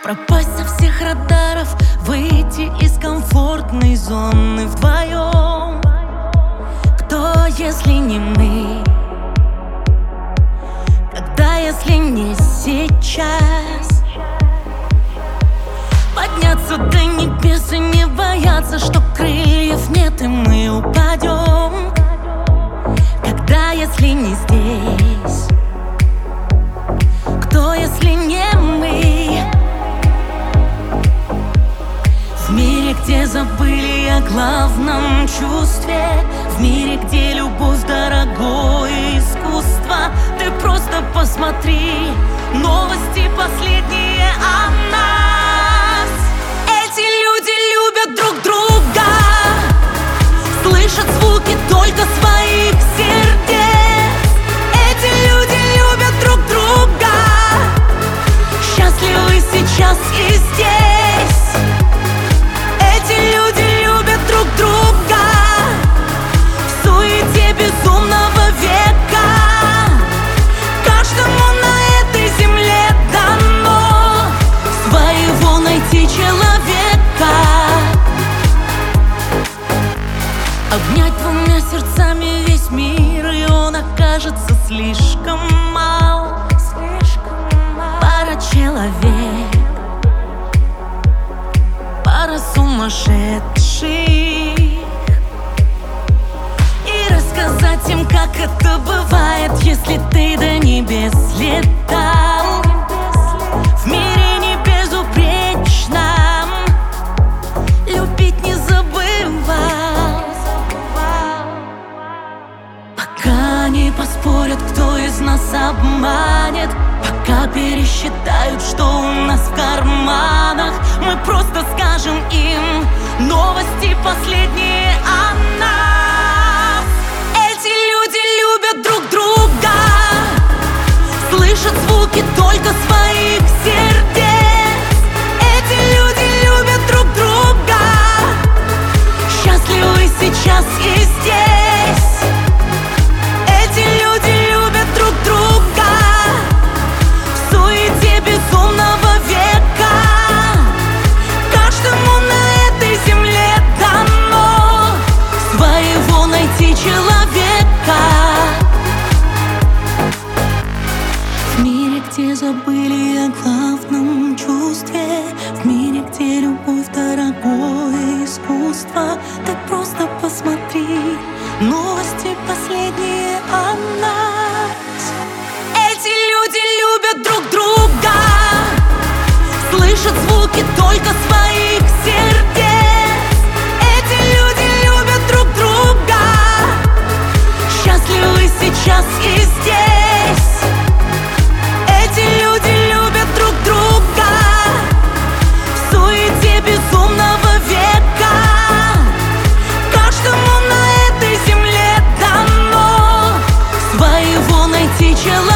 Пропасть со всех радаров, выйти из комфортной зоны вдвоем. Кто, если не мы? Когда, если не сейчас? Подняться до небес и не бояться, что крыльев нет и мы упадем. Когда, если не здесь? Кто, если не мы? В мире, где забыли о главном чувстве, в мире, где любовь дорогое искусство, ты просто посмотри, новости последние о нас. Эти люди любят друг друга, слышат звуки только своих сердец. Эти люди любят друг друга, счастливы сейчас и здесь. Эти люди любят друг друга в суете безумного века. Каждому на этой земле дано своего найти человека. Обнять двумя сердцами весь мир, и он окажется слишком мал. Пара человек, пара сумасшедших, и рассказать им, как это бывает, если ты до небес летал. В мире не безупречном любить не забывал. Пока не поспорят, кто из нас обманет, пока пересчитают, что у нас в карманах, мы просто скажем им новости последние о нас. Эти люди любят друг друга, слышат звуки только своих сердец. Эти люди любят друг друга, счастливы сейчас и здесь. Эти люди любят друг друга в суете безумного века. Каждому на этой земле дано своего найти человека. В мире, где забыли о главном чувстве, в мире, где любовь дорогое искусство, ты просто посмотри, новости последние о нас. Эти люди любят друг друга, слышат звуки только своих сердец. Эти люди любят друг друга, счастливы сейчас и здесь. Эти люди любят друг друга в суете безумного века. Каждому на этой земле дано своего найти человека.